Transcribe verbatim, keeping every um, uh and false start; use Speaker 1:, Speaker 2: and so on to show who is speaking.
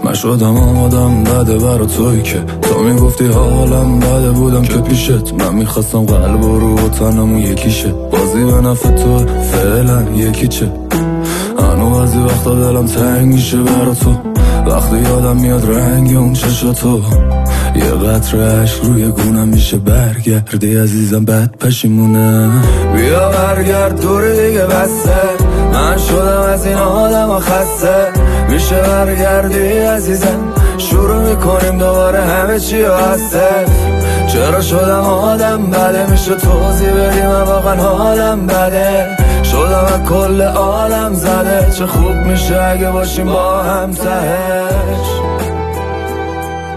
Speaker 1: من شدم آدم بده برا توی که تو میگفتی حالم بده بودم که پیشت. من میخواستم قلب و رو و تنمون یکیشه. بازی به نفع تو فعلا یکی چه. هنو بعضی وقتا دلم تنگ میشه برا تو وقتی یادم میاد رنگ اون چشاتو. یه قطره عشق روی گونم میشه برگردی عزیزم بد پشیمونه. بیا برگرد دور دیگه بسته. من شدم از این آدم و خسته. میشه برگردی عزیزم شروع میکنیم دوباره همه چی و هسته. چرا شدم آدم بده میشه توضیح بدی من واقعا حالم بده. شدم از کل عالم زده چه خوب میشه اگه باشیم با هم تهش.